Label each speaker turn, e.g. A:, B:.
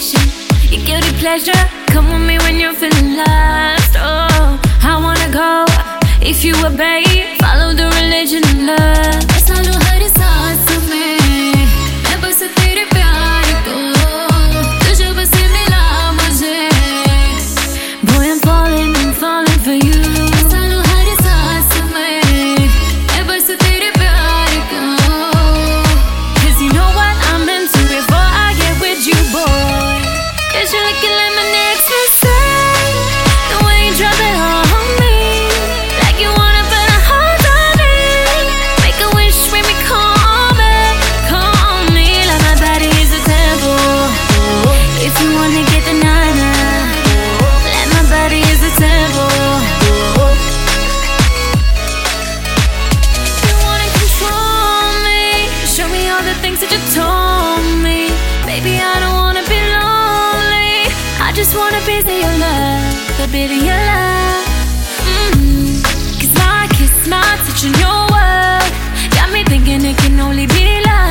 A: temptation, your guilty pleasure. Come with me when you're feeling lost. Oh, I wanna go if you obey. Follow the religion of love.
B: ऐसा लो हर सांस में, मैं बस तेरे प्यार को, तुझे बस मिला मुझे.
A: Boy, I'm falling for you.
B: ऐसा लो हर सांस में, मैं बस तेरे प्यार को.
A: 'Cause you know what I'm into before I get with you, boy. 'Cause you're looking like my next mistake. The way you drop it on me, like you wanna put a hold on me. Make a wish, make me call me like my body is a temple. If you wanna get the nana, like my body is a temple. You wanna control me, show me all the things that you told me. Baby, I don't wanna be lonely. I just want a piece of your love, a bit of your love. 'Cause my kiss, my touch, and your world got me thinking it can only be love.